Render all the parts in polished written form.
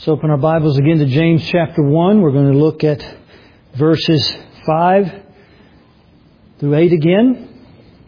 So open our Bibles again to James chapter 1. We're going to look at verses 5 through 8 again.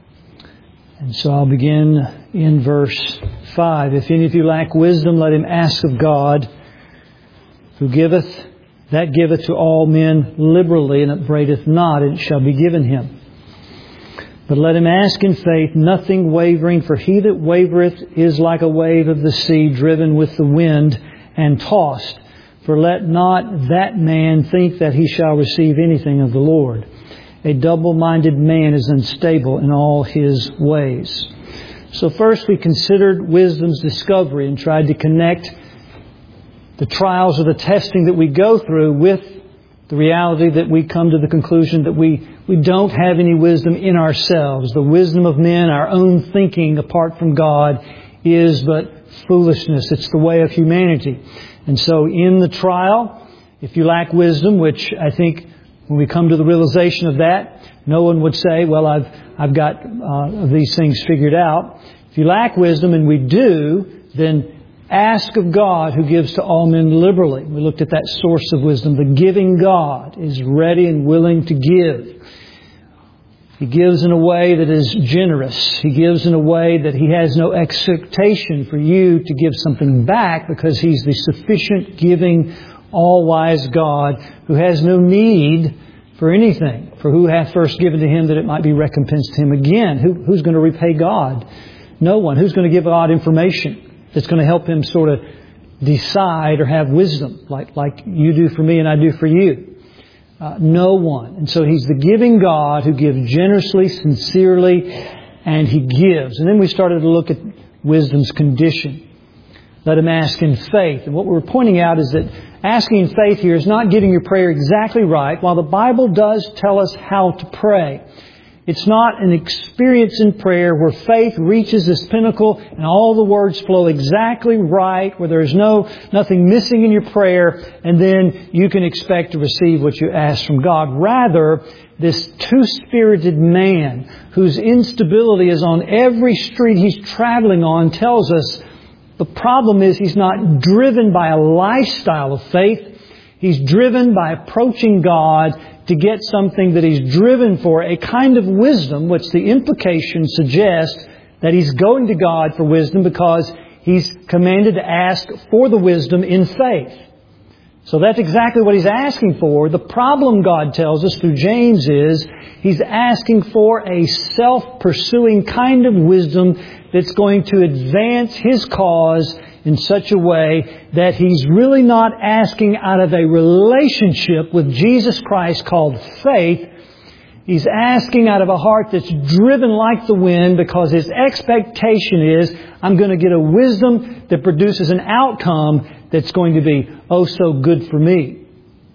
And so I'll begin in verse 5. If any of you lack wisdom, let him ask of God, who giveth to all men liberally, and upbraideth not, and it shall be given him. But let him ask in faith, nothing wavering, for he that wavereth is like a wave of the sea, driven with the wind and tossed. For let not that man think that he shall receive anything of the Lord. A double-minded man is unstable in all his ways. So first we considered wisdom's discovery and tried to connect the trials or the testing that we go through with the reality that we come to the conclusion that we don't have any wisdom in ourselves. The wisdom of men, our own thinking apart from God, is but foolishness. It's the way of humanity. And so in the trial, if you lack wisdom, which I think when we come to the realization of that, no one would say, well, I've got these things figured out. If you lack wisdom, and we do, then ask of God, who gives to all men liberally. We looked at that source of wisdom. The giving God is ready and willing to give. He gives in a way that is generous. He gives in a way that He has no expectation for you to give something back, because He's the sufficient, giving, all-wise God who has no need for anything. For who hath first given to Him that it might be recompensed to Him again? Who's going to repay God? No one. Who's going to give God information that's going to help Him sort of decide or have wisdom like you do for me and I do for you? No one. And so He's the giving God who gives generously, sincerely, and He gives. And then we started to look at wisdom's condition. Let him ask in faith. And what we're pointing out is that asking in faith here is not getting your prayer exactly right, while the Bible does tell us how to pray. It's not an experience in prayer where faith reaches this pinnacle and all the words flow exactly right, where there's nothing missing in your prayer, and then you can expect to receive what you ask from God. Rather, this two-spirited man whose instability is on every street he's traveling on tells us the problem is he's not driven by a lifestyle of faith. He's driven by approaching God to get something that He's driven for, a kind of wisdom, which the implication suggests that he's going to God for wisdom because he's commanded to ask for the wisdom in faith. So that's exactly what he's asking for. The problem, God tells us through James, is he's asking for a self-pursuing kind of wisdom that's going to advance his cause in such a way that he's really not asking out of a relationship with Jesus Christ called faith. He's asking out of a heart that's driven like the wind, because his expectation is, I'm going to get a wisdom that produces an outcome that's going to be oh so good for me.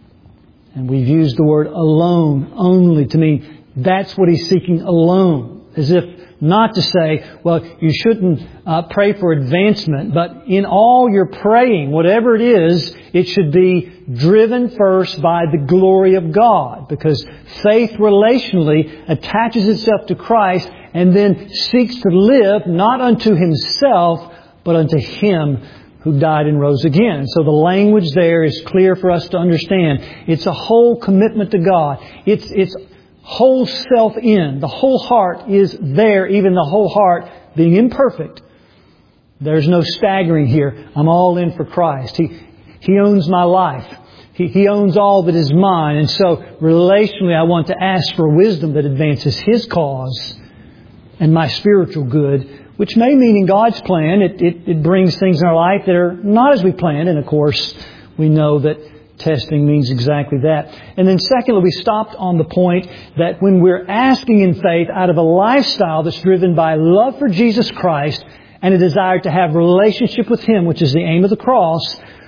And we've used the word alone, only, to mean that's what he's seeking alone. As if not to say, well, you shouldn't pray for advancement, but in all your praying, whatever it is, it should be driven first by the glory of God, because faith relationally attaches itself to Christ and then seeks to live not unto himself, but unto Him who died and rose again. So the language there is clear for us to understand. It's a whole commitment to God. It's whole self in. The whole heart is there, even the whole heart being imperfect. There's no staggering here. I'm all in for Christ. He owns my life. He owns all that is mine. And so relationally, I want to ask for wisdom that advances His cause and my spiritual good, which may mean in God's plan, it brings things in our life that are not as we planned. And of course, we know that testing means exactly that. And then secondly, we stopped on the point that when we're asking in faith out of a lifestyle that's driven by love for Jesus Christ and a desire to have relationship with Him, which is the aim of the cross,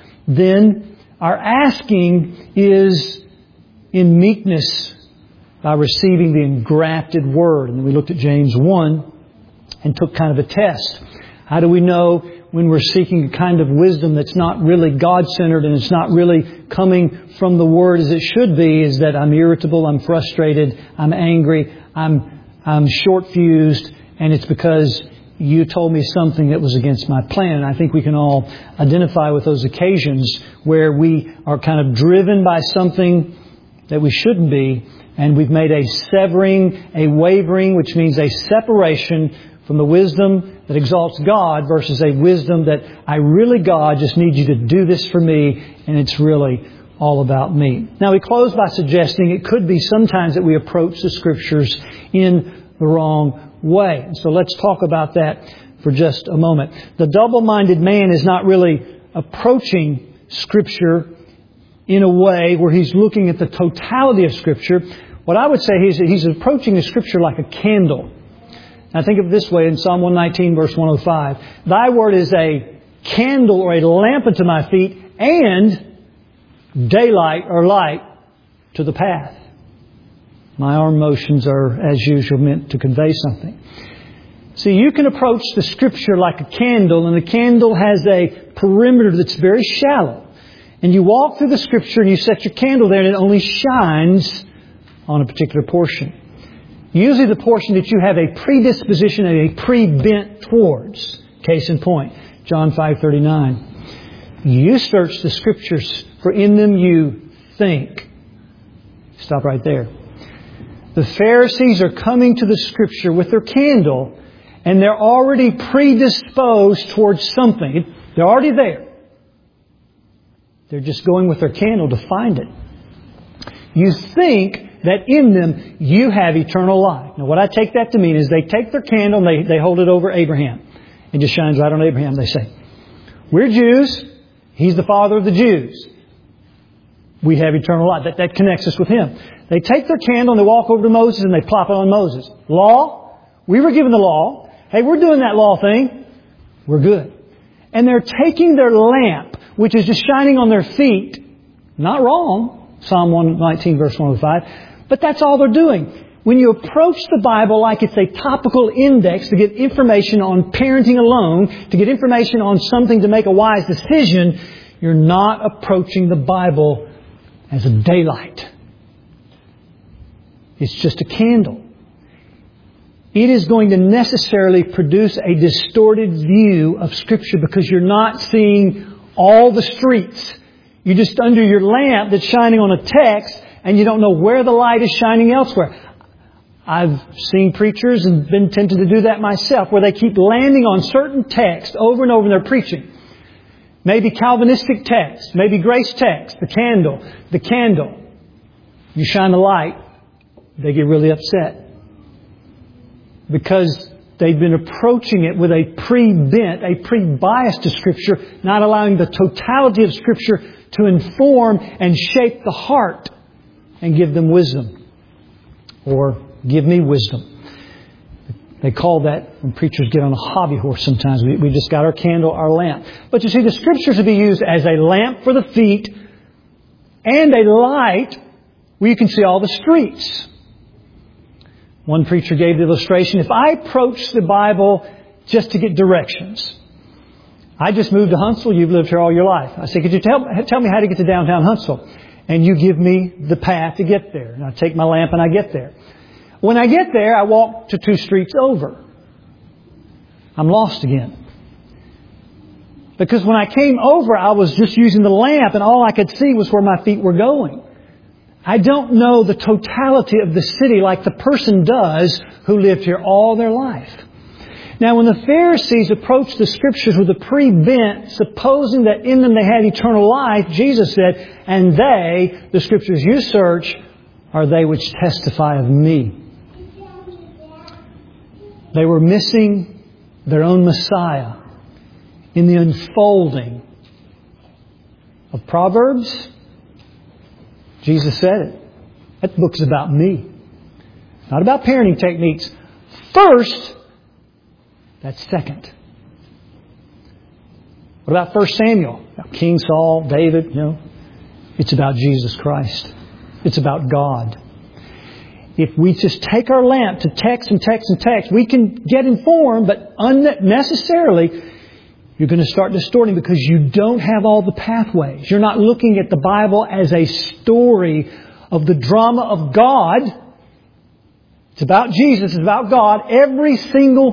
then our asking is in meekness by receiving the engrafted Word. And then we looked at James 1 and took kind of a test. How do we know when we're seeking a kind of wisdom that's not really God-centered and it's not really coming from the Word as it should be? Is that I'm irritable, I'm frustrated, I'm angry, I'm short-fused, and it's because you told me something that was against my plan. And I think we can all identify with those occasions where we are kind of driven by something that we shouldn't be, and we've made a severing, a wavering, which means a separation from the wisdom that exalts God versus a wisdom that I really, God, just need you to do this for me, and it's really all about me. Now, we close by suggesting it could be sometimes that we approach the Scriptures in the wrong way. So let's talk about that for just a moment. The double-minded man is not really approaching Scripture in a way where he's looking at the totality of Scripture. What I would say is that he's approaching the Scripture like a candle. Now think of it this way in Psalm 119, verse 105. Thy word is a candle or a lamp unto my feet and daylight or light to the path. My arm motions are, as usual, meant to convey something. See, you can approach the Scripture like a candle, and the candle has a perimeter that's very shallow. And you walk through the Scripture and you set your candle there, and it only shines on a particular portion. Usually the portion that you have a predisposition and a pre-bent towards. Case in point, John 5:39. You search the Scriptures, for in them you think. Stop right there. The Pharisees are coming to the Scripture with their candle, and they're already predisposed towards something. They're already there. They're just going with their candle to find it. You think that in them you have eternal life. Now, what I take that to mean is they take their candle and they hold it over Abraham. It just shines right on Abraham. They say, we're Jews. He's the father of the Jews. We have eternal life. That connects us with Him. They take their candle and they walk over to Moses and they plop it on Moses. Law? We were given the law. Hey, we're doing that law thing. We're good. And they're taking their lamp, which is just shining on their feet. Not wrong. Psalm 119, verse 105. But that's all they're doing. When you approach the Bible like it's a topical index to get information on parenting alone, to get information on something to make a wise decision, you're not approaching the Bible as a daylight. It's just a candle. It is going to necessarily produce a distorted view of Scripture because you're not seeing all the streets. You're just under your lamp that's shining on a text and you don't know where the light is shining elsewhere. I've seen preachers and been tempted to do that myself where they keep landing on certain texts over and over in their preaching. Maybe Calvinistic text, maybe grace text, the candle. You shine the light, they get really upset. Because they've been approaching it with a pre-bent, a pre-bias to Scripture, not allowing the totality of Scripture to inform and shape the heart and give them wisdom. Or give me wisdom. They call that, when preachers get on a hobby horse sometimes, we just got our candle, our lamp. But you see, the Scriptures will be used as a lamp for the feet and a light where you can see all the streets. One preacher gave the illustration, if I approach the Bible just to get directions, I just moved to Huntsville, you've lived here all your life. I say, could you tell me how to get to downtown Huntsville? And you give me the path to get there. And I take my lamp and I get there. When I get there, I walk to 2 streets over. I'm lost again. Because when I came over, I was just using the lamp and all I could see was where my feet were going. I don't know the totality of the city like the person does who lived here all their life. Now, when the Pharisees approached the Scriptures with a pre-bent, supposing that in them they had eternal life, Jesus said, and they, the Scriptures you search, are they which testify of me. They were missing their own Messiah in the unfolding of Proverbs. Jesus said it. That book's about me. Not about parenting techniques. First, that's second. What about 1 Samuel? King Saul, David, It's about Jesus Christ. It's about God. If we just take our lamp to text and text and text, we can get informed, but unnecessarily, you're going to start distorting because you don't have all the pathways. You're not looking at the Bible as a story of the drama of God. It's about Jesus. It's about God. Every single text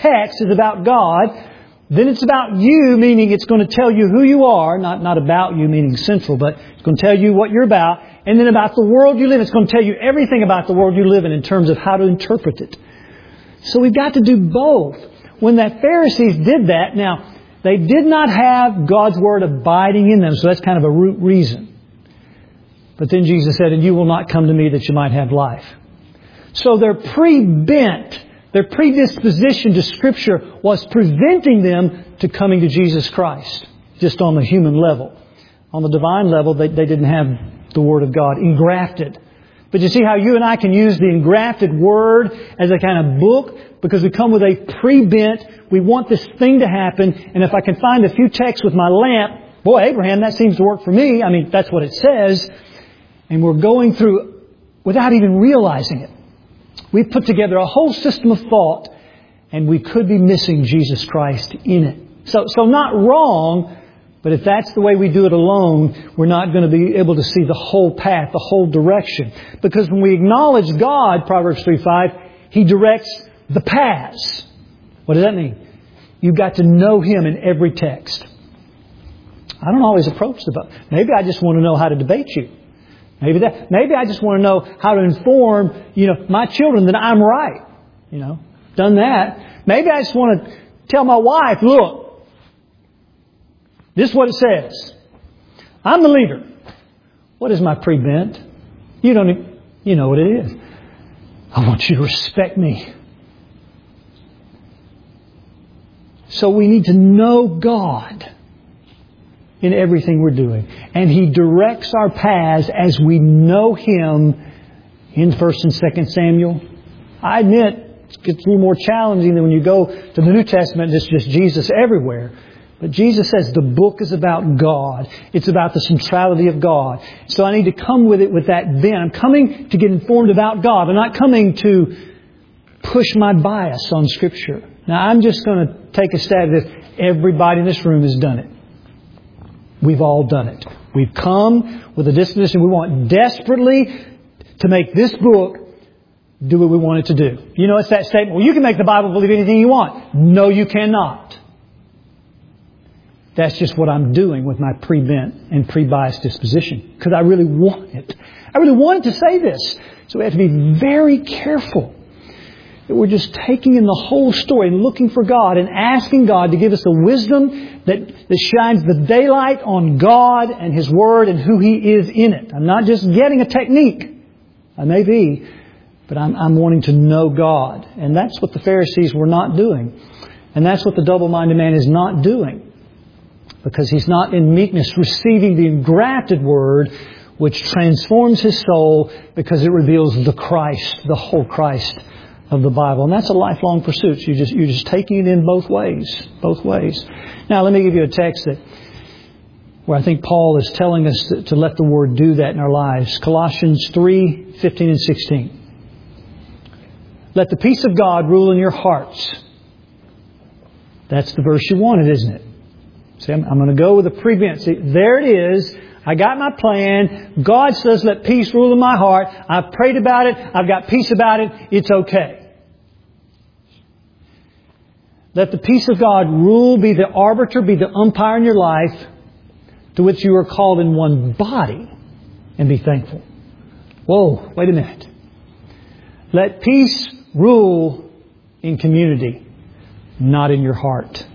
text is about God. Then it's about you, meaning it's going to tell you who you are, not about you, meaning central, but it's going to tell you what you're about. And then about the world you live in, it's going to tell you everything about the world you live in terms of how to interpret it. So we've got to do both. When the Pharisees did that, now, they did not have God's Word abiding in them, so that's kind of a root reason. But then Jesus said, and you will not come to me that you might have life. So their pre-bent, their predisposition to Scripture was preventing them to coming to Jesus Christ, just on the human level. On the divine level, they didn't have the Word of God engrafted. But you see how you and I can use the engrafted Word as a kind of book, because we come with a pre-bent, we want this thing to happen, and if I can find a few texts with my lamp, boy, Abraham, that seems to work for me. I mean, that's what it says. And we're going through without even realizing it. We've put together a whole system of thought, and we could be missing Jesus Christ in it. So not wrong, but if that's the way we do it alone, we're not going to be able to see the whole path, the whole direction. Because when we acknowledge God, Proverbs 3:5, He directs the paths. What does that mean? You've got to know Him in every text. I don't always approach the book. Maybe I just want to know how to debate you. Maybe I just want to know how to inform, my children that I'm right. Done that. Maybe I just want to tell my wife, look, this is what it says. I'm the leader. What is my pre-bent? You know what it is. I want you to respect me. So we need to know God in everything we're doing. And He directs our paths as we know Him in 1 and 2 Samuel. I admit, it gets a little more challenging than when you go to the New Testament and it's just Jesus everywhere. But Jesus says the book is about God. It's about the centrality of God. So I need to come with it with that bent. I'm coming to get informed about God. I'm not coming to push my bias on Scripture. Now I'm just going to take a stab at this. Everybody in this room has done it. We've all done it. We've come with a disposition we want desperately to make this book do what we want it to do. It's that statement, well, you can make the Bible believe anything you want. No, you cannot. That's just what I'm doing with my pre-bent and pre-biased disposition. Because I really want it. I really wanted to say this. So we have to be very careful that we're just taking in the whole story and looking for God and asking God to give us the wisdom that shines the daylight on God and His Word and who He is in it. I'm not just getting a technique. I may be, but I'm wanting to know God. And that's what the Pharisees were not doing. And that's what the double-minded man is not doing. Because he's not in meekness receiving the engrafted Word which transforms his soul because it reveals the Christ, the whole Christ of the Bible. And that's a lifelong pursuit. You're just taking it in both ways. Both ways. Now, let me give you a text where I think Paul is telling us to let the Word do that in our lives. Colossians 3:15 and 16. Let the peace of God rule in your hearts. That's the verse you wanted, isn't it? See, I'm going to go with the pre-bent. See, there it is. I got my plan. God says, let peace rule in my heart. I've prayed about it. I've got peace about it. It's okay. Let the peace of God rule, be the arbiter, be the umpire in your life, to which you are called in one body, and be thankful. Whoa, wait a minute. Let peace rule in community, not in your heart.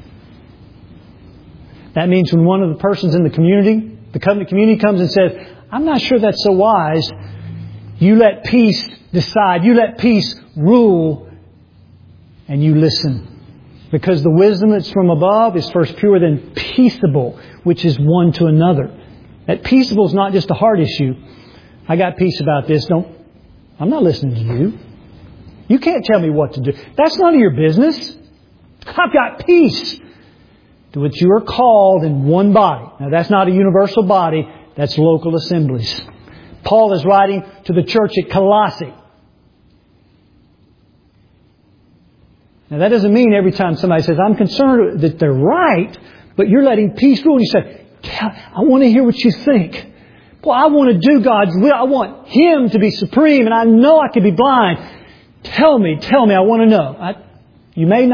That means when one of the persons in the community, the covenant community, comes and says, I'm not sure that's so wise, you let peace decide. You let peace rule, and you listen. Because the wisdom that's from above is first pure, then peaceable, which is one to another. That peaceable is not just a heart issue. I got peace about this. I'm not listening to you. You can't tell me what to do. That's none of your business. I've got peace, to which you are called in one body. Now, that's not a universal body. That's local assemblies. Paul is writing to the church at Colossae. Now, that doesn't mean every time somebody says, I'm concerned that they're right, but you're letting peace rule. And you say, I want to hear what you think. Well, I want to do God's will. I want Him to be supreme, and I know I could be blind. Tell me, I want to know. You may not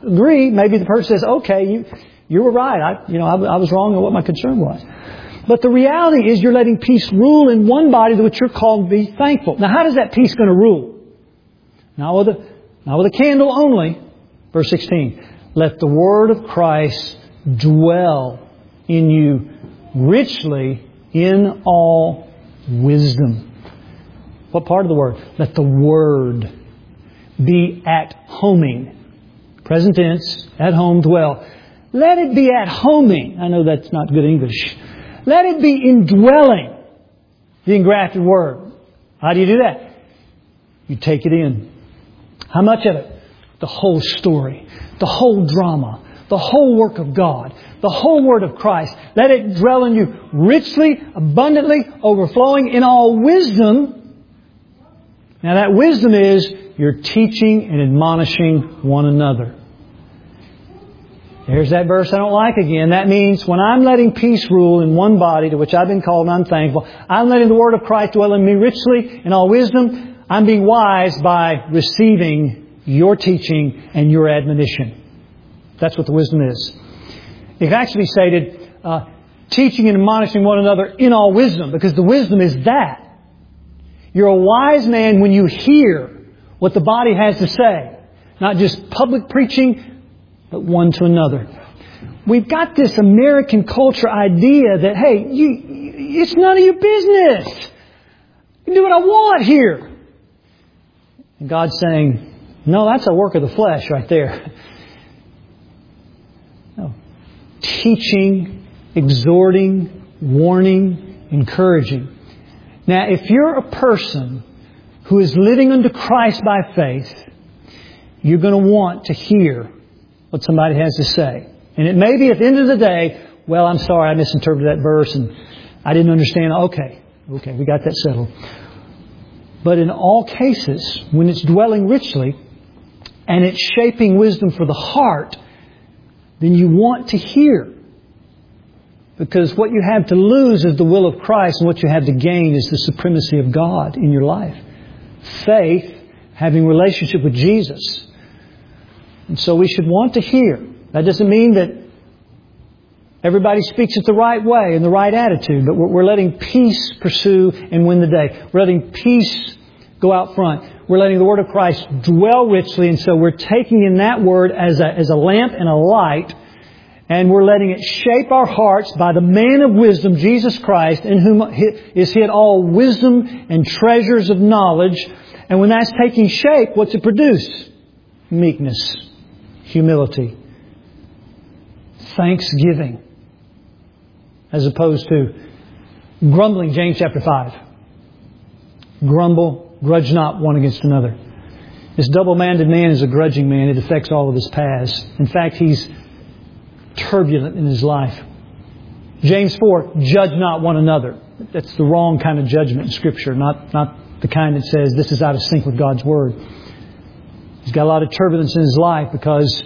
agree. Maybe the person says, okay, you were right. I was wrong on what my concern was. But the reality is you're letting peace rule in one body to which you're called to be thankful. Now, how does that peace going to rule? Not with a candle only. Verse 16. Let the word of Christ dwell in you richly in all wisdom. What part of the word? Let the word be at homing. Present tense, at home, dwell. Let it be at homing. I know that's not good English. Let it be indwelling, the engrafted word. How do you do that? You take it in. How much of it? The whole story, the whole drama, the whole work of God, the whole word of Christ. Let it dwell in you richly, abundantly, overflowing in all wisdom. Now that wisdom is you're teaching and admonishing one another. There's that verse I don't like again. That means when I'm letting peace rule in one body to which I've been called and I'm thankful, I'm letting the word of Christ dwell in me richly in all wisdom. I'm being wise by receiving your teaching and your admonition. That's what the wisdom is. It's actually stated, teaching and admonishing one another in all wisdom, because the wisdom is that. You're a wise man when you hear what the body has to say. Not just public preaching, but one to another. We've got this American culture idea that, hey, it's none of your business. You can do what I want here. And God's saying, no, that's a work of the flesh right there. No. Teaching, exhorting, warning, encouraging. Now, if you're a person who is living unto Christ by faith, you're going to want to hear what somebody has to say. And it may be at the end of the day, well, I'm sorry, I misinterpreted that verse and I didn't understand. Okay, we got that settled. But in all cases, when it's dwelling richly and it's shaping wisdom for the heart, then you want to hear. Because what you have to lose is the will of Christ, and what you have to gain is the supremacy of God in your life. Faith, having relationship with Jesus. And so we should want to hear. That doesn't mean that everybody speaks it the right way and the right attitude, but we're letting peace pursue and win the day. We're letting peace go out front. We're letting the Word of Christ dwell richly, and so we're taking in that Word as a lamp and a light, and we're letting it shape our hearts by the man of wisdom, Jesus Christ, in whom is hid all wisdom and treasures of knowledge. And when that's taking shape, what's it produce? Meekness, humility, thanksgiving, as opposed to grumbling. James chapter 5. Grumble, grudge not one against another. This double-minded man is a grudging man. It affects all of his paths. In fact, he's turbulent in his life. James 4, judge not one another. That's the wrong kind of judgment in Scripture, not the kind that says this is out of sync with God's Word. He's got a lot of turbulence in his life because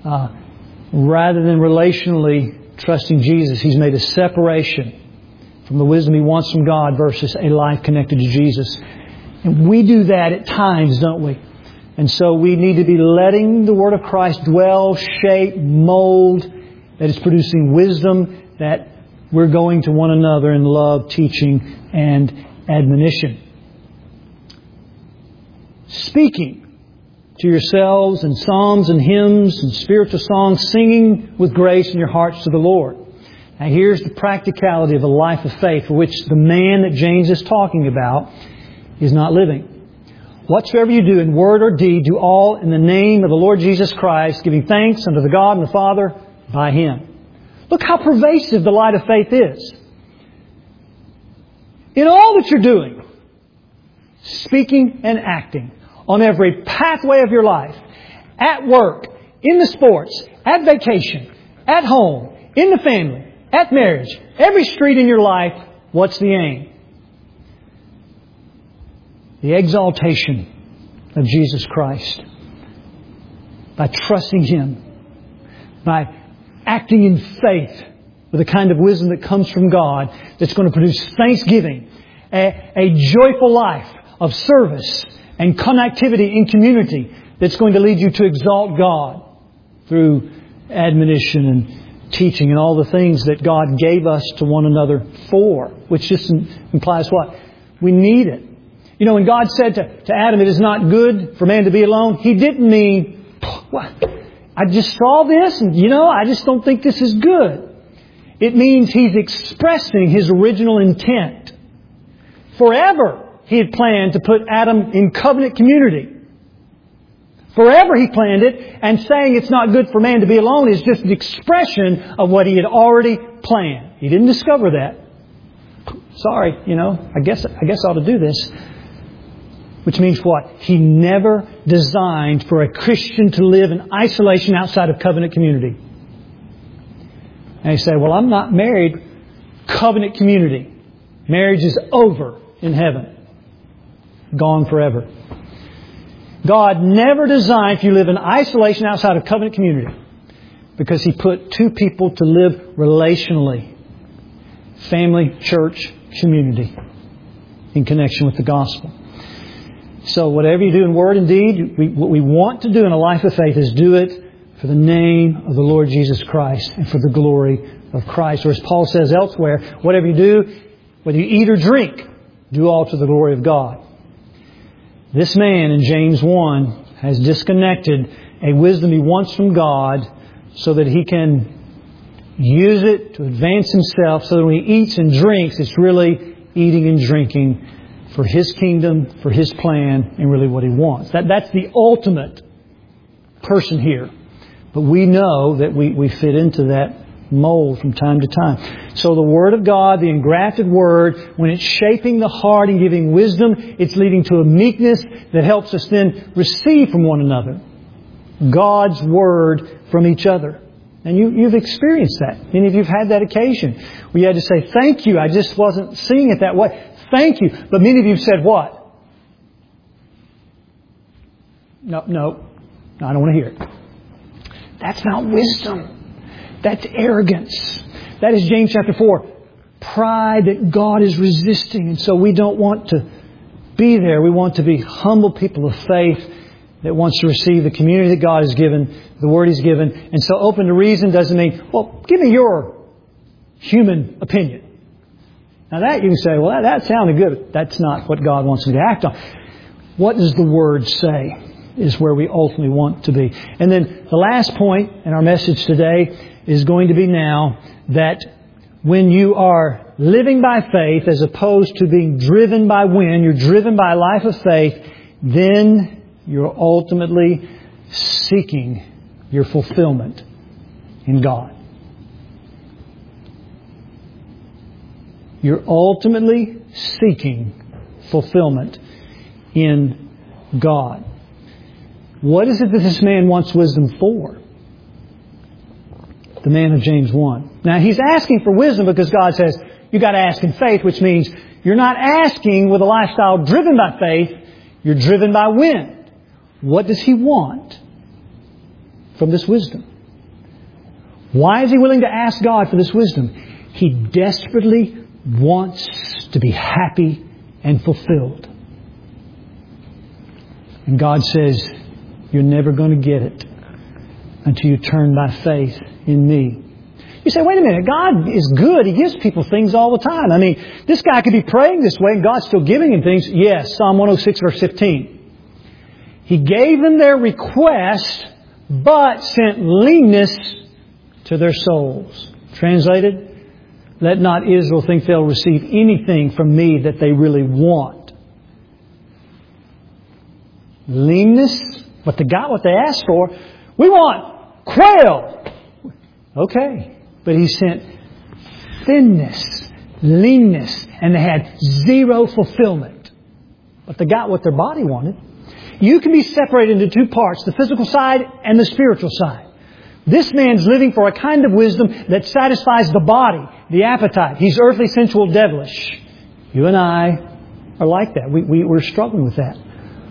rather than relationally trusting Jesus, he's made a separation from the wisdom he wants from God versus a life connected to Jesus. And we do that at times, don't we? And so we need to be letting the Word of Christ dwell, shape, mold, that is producing wisdom, that we're going to one another in love, teaching, and admonition. Speaking to yourselves in psalms and hymns and spiritual songs, singing with grace in your hearts to the Lord. Now here's the practicality of a life of faith for which the man that James is talking about is not living. Whatsoever you do in word or deed, do all in the name of the Lord Jesus Christ, giving thanks unto the God and the Father by Him. Look how pervasive the light of faith is. In all that you're doing, speaking and acting, on every pathway of your life, at work, in the sports, at vacation, at home, in the family, at marriage, every street in your life, what's the aim? The exaltation of Jesus Christ. By trusting Him. By acting in faith with the kind of wisdom that comes from God that's going to produce thanksgiving, a joyful life of service and connectivity in community that's going to lead you to exalt God through admonition and teaching and all the things that God gave us to one another for, which just implies what? We need it. You know, when God said to Adam, it is not good for man to be alone, He didn't mean, what? I just saw this and, I just don't think this is good. It means He's expressing His original intent. Forever, He had planned to put Adam in covenant community. Forever He planned it, and saying it's not good for man to be alone is just an expression of what He had already planned. He didn't discover that. Sorry, I guess I ought to do this. Which means what? He never designed for a Christian to live in isolation outside of covenant community. And you say, well, I'm not married. Covenant community. Marriage is over in heaven. Gone forever. God never designed for you to live in isolation outside of covenant community, because He put two people to live relationally. Family, church, community, in connection with the gospel. So whatever you do in word and deed, what we want to do in a life of faith is do it for the name of the Lord Jesus Christ and for the glory of Christ. Or as Paul says elsewhere, whatever you do, whether you eat or drink, do all to the glory of God. This man in James 1 has disconnected a wisdom he wants from God so that he can use it to advance himself, so that when he eats and drinks, it's really eating and drinking for His kingdom, for His plan, and really what He wants. That's the ultimate person here. But we know that we fit into that mold from time to time. So the Word of God, the engrafted Word, when it's shaping the heart and giving wisdom, it's leading to a meekness that helps us then receive from one another God's Word from each other. And you've experienced that. Many of you have had that occasion where you had to say, thank you, I just wasn't seeing it that way. Thank you. But many of you have said what? No, I don't want to hear it. That's not wisdom. That's arrogance. That is James chapter 4. Pride that God is resisting. And so we don't want to be there. We want to be humble people of faith that wants to receive the community that God has given, the Word He's given. And so open to reason doesn't mean, well, give me your human opinion. Now that you can say, well, that sounded good. That's not what God wants me to act on. What does the Word say is where we ultimately want to be. And then the last point in our message today is going to be now that when you are living by faith as opposed to being driven by wind, you're driven by a life of faith, then you're ultimately seeking your fulfillment in God. You're ultimately seeking fulfillment in God. What is it that this man wants wisdom for? The man of James 1. Now he's asking for wisdom because God says, you've got to ask in faith, which means you're not asking with a lifestyle driven by faith, you're driven by wind. What does he want from this wisdom? Why is he willing to ask God for this wisdom? He desperately wants to be happy and fulfilled. And God says, you're never going to get it until you turn by faith in me. You say, wait a minute, God is good. He gives people things all the time. I mean, this guy could be praying this way and God's still giving him things. Yes, Psalm 106 verse 15. He gave them their request, but sent leanness to their souls. Translated, let not Israel think they'll receive anything from me that they really want. Leanness, but they got what they asked for. We want quail. Okay. But he sent thinness, leanness, and they had zero fulfillment. But they got what their body wanted. You can be separated into two parts, the physical side and the spiritual side. This man's living for a kind of wisdom that satisfies the body, the appetite. He's earthly, sensual, devilish. You and I are like that. We're struggling with that.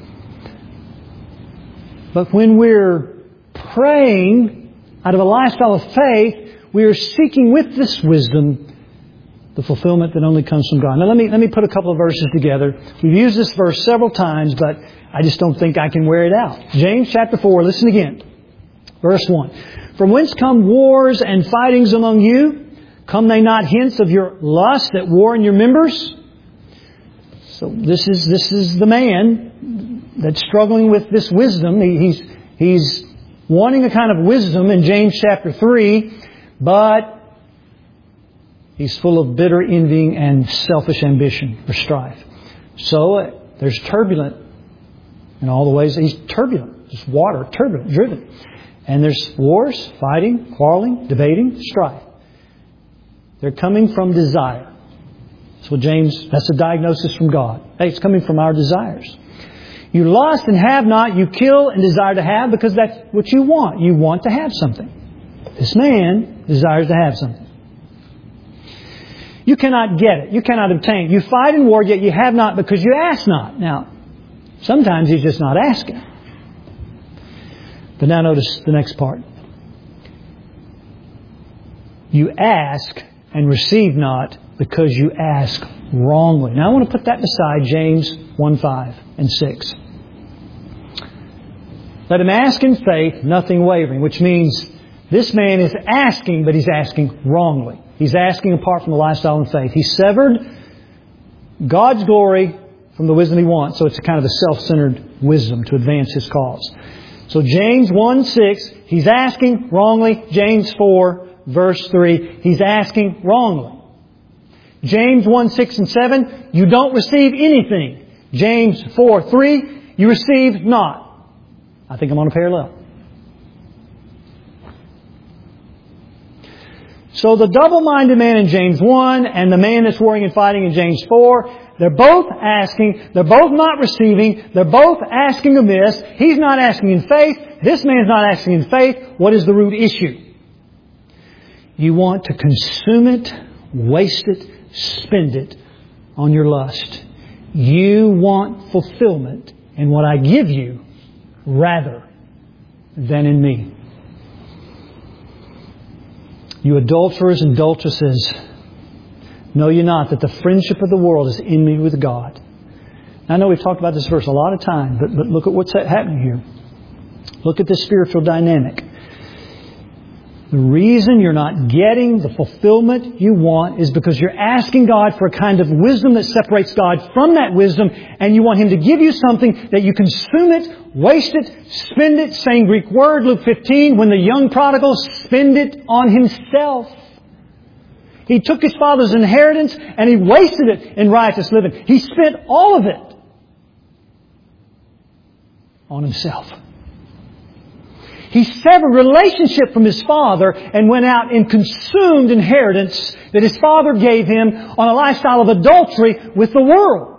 But when we're praying out of a lifestyle of faith, we are seeking with this wisdom the fulfillment that only comes from God. Now let me put a couple of verses together. We've used this verse several times, but I just don't think I can wear it out. James chapter 4, listen again. Verse 1. From whence come wars and fightings among you? Come they not hence of your lust that war in your members? So this is the man that's struggling with this wisdom. He's wanting a kind of wisdom in James chapter 3, but he's full of bitter envying and selfish ambition or strife. So there's turbulent in all the ways. He's turbulent. Just water, turbulent, driven. And there's wars, fighting, quarreling, debating, strife. They're coming from desire. So that's a diagnosis from God. Hey, it's coming from our desires. You lust and have not. You kill and desire to have because that's what you want. You want to have something. This man desires to have something. You cannot get it. You cannot obtain. You fight in war, yet you have not because you ask not. Now, sometimes he's just not asking. But now notice the next part. You ask and receive not because you ask wrongly. Now I want to put that beside James 1:5 and 6. Let him ask in faith, nothing wavering, which means this man is asking, but he's asking wrongly. He's asking apart from the lifestyle and faith. He severed God's glory from the wisdom he wants. So it's a kind of a self-centered wisdom to advance his cause. So James 1:6, he's asking wrongly. James 4, verse 3, he's asking wrongly. James 1:6 and 7, you don't receive anything. James 4:3, you receive not. I think I'm on a parallel. So the double-minded man in James 1 and the man that's warring and fighting in James 4, they're both asking, they're both not receiving, they're both asking amiss. He's not asking in faith, this man's not asking in faith. What is the root issue? You want to consume it, waste it, spend it on your lust. You want fulfillment in what I give you rather than in me. You adulterers and adulteresses, know ye not that the friendship of the world is enmity with God? Now, I know we've talked about this verse a lot of time, but look at what's happening here. Look at this spiritual dynamic. The reason you're not getting the fulfillment you want is because you're asking God for a kind of wisdom that separates God from that wisdom, and you want Him to give you something that you consume it, waste it, spend it. Same Greek word, Luke 15, when the young prodigal spend it on himself. He took his father's inheritance and he wasted it in riotous living. He spent all of it on himself. He severed relationship from his father and went out and consumed inheritance that his father gave him on a lifestyle of adultery with the world.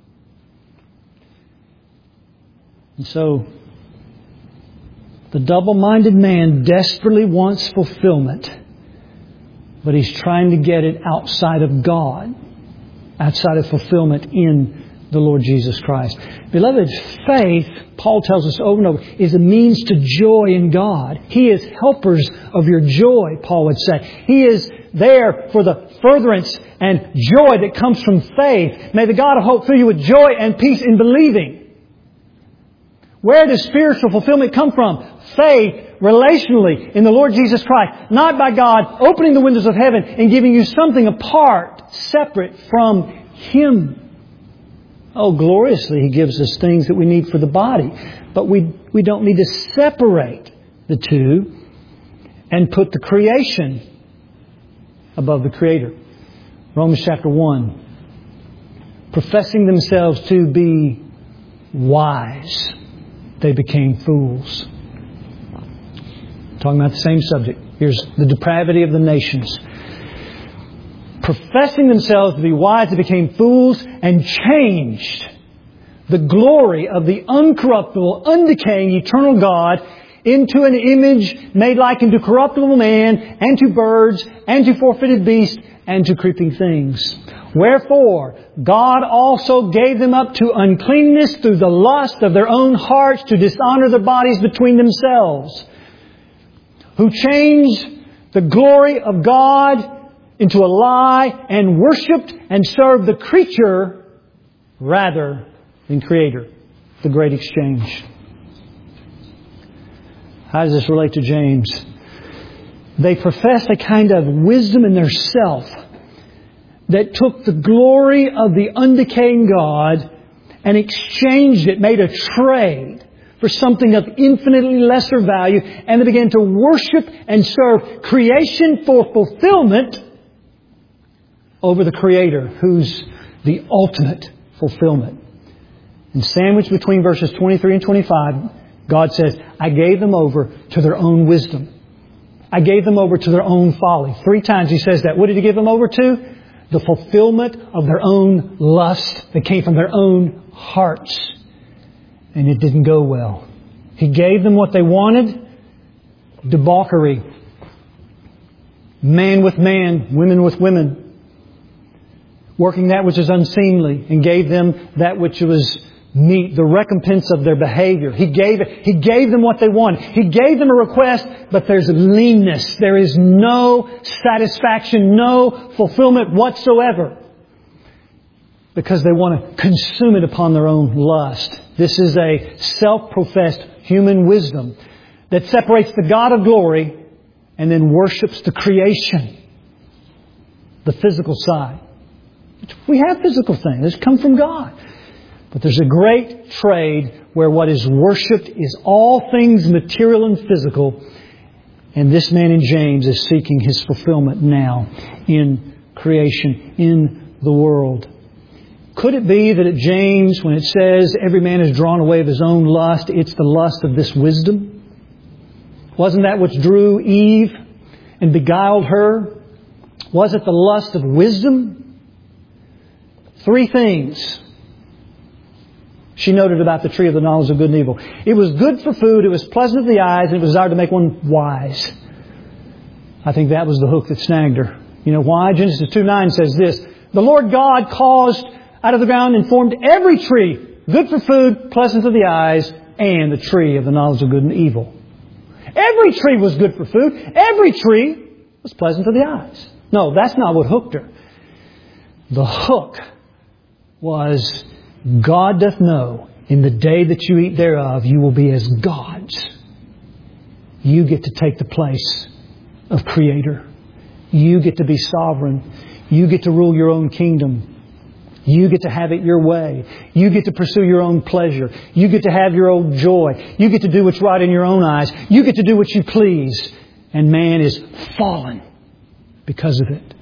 And so, the double-minded man desperately wants fulfillment, but he's trying to get it outside of God, outside of fulfillment in the Lord Jesus Christ. Beloved, faith, Paul tells us over and over, is a means to joy in God. He is helpers of your joy, Paul would say. He is there for the furtherance and joy that comes from faith. May the God of hope fill you with joy and peace in believing. Where does spiritual fulfillment come from? Faith, relationally, in the Lord Jesus Christ. Not by God opening the windows of heaven and giving you something apart, separate from Him. Oh, gloriously, He gives us things that we need for the body. But we don't need to separate the two and put the creation above the Creator. Romans chapter 1. Professing themselves to be wise, they became fools. Talking about the same subject. Here's the depravity of the nations. Professing themselves to be wise, they became fools and changed the glory of the uncorruptible, undecaying, eternal God into an image made like unto corruptible man, and to birds, and to four-footed beasts, and to creeping things. Wherefore, God also gave them up to uncleanness through the lust of their own hearts to dishonor their bodies between themselves, who changed the glory of God into a lie and worshipped and served the creature rather than Creator. The great exchange. How does this relate to James? They profess a kind of wisdom in their self that took the glory of the undecaying God and exchanged it, made a trade for something of infinitely lesser value, and they began to worship and serve creation for fulfillment over the Creator, who's the ultimate fulfillment. And sandwiched between verses 23 and 25, God says, I gave them over to their own wisdom. I gave them over to their own folly. 3 times He says that. What did He give them over to? The fulfillment of their own lust that came from their own hearts. And it didn't go well. He gave them what they wanted. Debauchery. Man with man, women with women. Working that which is unseemly, and gave them that which was meet, the recompense of their behavior. He gave them what they wanted. He gave them a request, but there's leanness. There is no satisfaction, no fulfillment whatsoever, because they want to consume it upon their own lust. This is a self-professed human wisdom that separates the God of glory and then worships the creation, the physical side. We have physical things that come from God. But there's a great trade where what is worshipped is all things material and physical. And this man in James is seeking his fulfillment now in creation, in the world. Could it be that at James, when it says every man is drawn away of his own lust, it's the lust of this wisdom? Wasn't that which drew Eve and beguiled her? Was it the lust of wisdom? 3 things she noted about the tree of the knowledge of good and evil. It was good for food, it was pleasant to the eyes, and it was desired to make one wise. I think that was the hook that snagged her. You know why? Genesis 2:9 says this, the Lord God caused out of the ground and formed every tree, good for food, pleasant to the eyes, and the tree of the knowledge of good and evil. Every tree was good for food. Every tree was pleasant to the eyes. No, that's not what hooked her. The hook was, God doth know, in the day that you eat thereof, you will be as gods. You get to take the place of Creator. You get to be sovereign. You get to rule your own kingdom. You get to have it your way. You get to pursue your own pleasure. You get to have your own joy. You get to do what's right in your own eyes. You get to do what you please. And man is fallen because of it.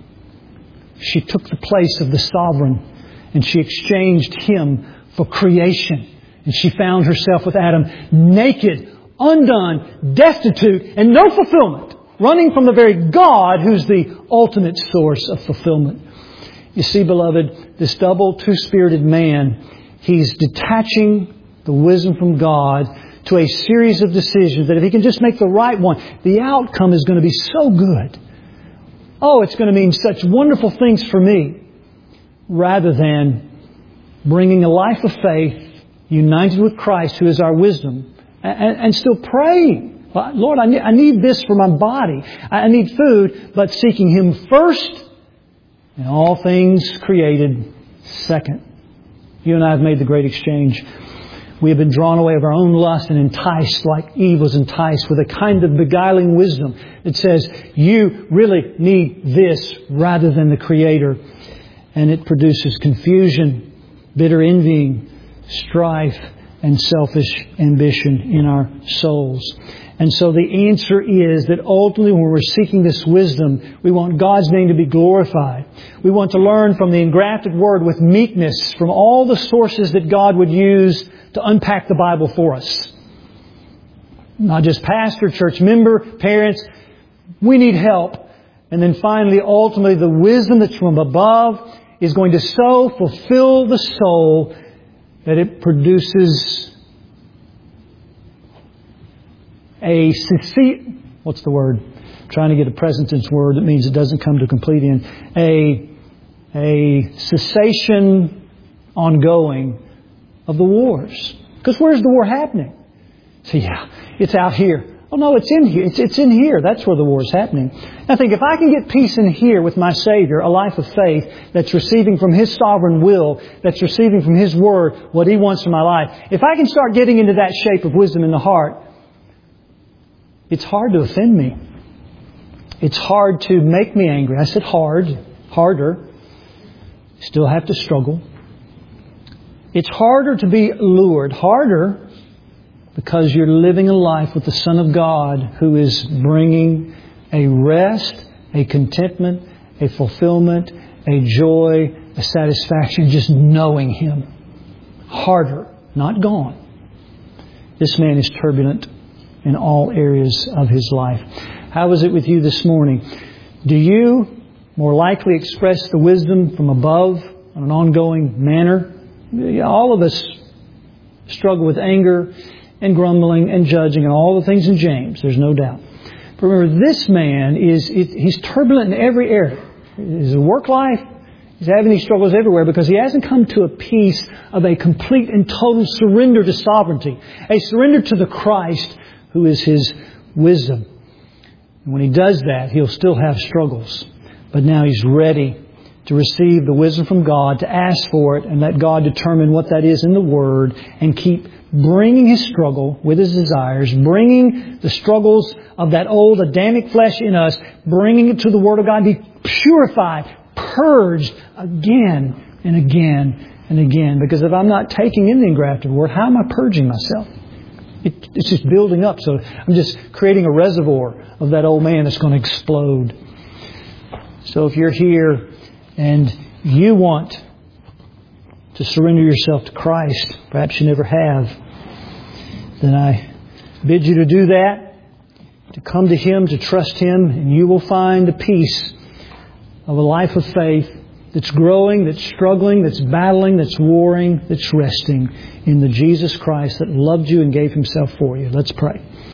She took the place of the sovereign, and she exchanged Him for creation. And she found herself with Adam naked, undone, destitute, and no fulfillment, running from the very God who's the ultimate source of fulfillment. You see, beloved, this double, two-spirited man, he's detaching the wisdom from God to a series of decisions that if he can just make the right one, the outcome is going to be so good. Oh, it's going to mean such wonderful things for me. Rather than bringing a life of faith united with Christ, who is our wisdom, and still praying. Lord, I need this for my body. I need food, but seeking Him first, and all things created second. You and I have made the great exchange. We have been drawn away of our own lust and enticed like Eve was enticed with a kind of beguiling wisdom that says, you really need this rather than the Creator. And it produces confusion, bitter envying, strife, and selfish ambition in our souls. And so the answer is that ultimately when we're seeking this wisdom, we want God's name to be glorified. We want to learn from the engrafted Word with meekness from all the sources that God would use to unpack the Bible for us. Not just pastor, church member, parents. We need help. And then finally, ultimately, the wisdom that's from above is going to so fulfill the soul that it produces what's the word? I'm trying to get a present tense word that means it doesn't come to complete end. A cessation ongoing of the wars. Because where's the war happening? So it's out here. Oh no, it's in here. It's in here. That's where the war is happening. I think if I can get peace in here with my Savior, a life of faith that's receiving from His sovereign will, that's receiving from His Word what He wants for my life, if I can start getting into that shape of wisdom in the heart, It's hard to offend me. It's hard to make me angry. I said harder. Still have to struggle. It's harder to be lured. Harder because you're living a life with the Son of God who is bringing a rest, a contentment, a fulfillment, a joy, a satisfaction, just knowing Him. Harder, not gone. This man is turbulent in all areas of his life. How is it with you this morning? Do you more likely express the wisdom from above in an ongoing manner? All of us struggle with anger and grumbling and judging and all the things in James. There's no doubt. But remember, this man he's turbulent in every area. His work life, he's having these struggles everywhere because he hasn't come to a peace of a complete and total surrender to sovereignty. A surrender to the Christ who is his wisdom. And when he does that, he'll still have struggles. But now he's ready to receive the wisdom from God, to ask for it, and let God determine what that is in the Word, and keep bringing his struggle with his desires, bringing the struggles of that old Adamic flesh in us, bringing it to the Word of God, be purified, purged again and again and again. Because if I'm not taking in the engrafted Word, how am I purging myself? It's just building up. So I'm just creating a reservoir of that old man that's going to explode. So if you're here and you want to surrender yourself to Christ, perhaps you never have, then I bid you to do that, to come to Him, to trust Him, and you will find the peace of a life of faith that's growing, that's struggling, that's battling, that's warring, that's resting in the Jesus Christ that loved you and gave Himself for you. Let's pray.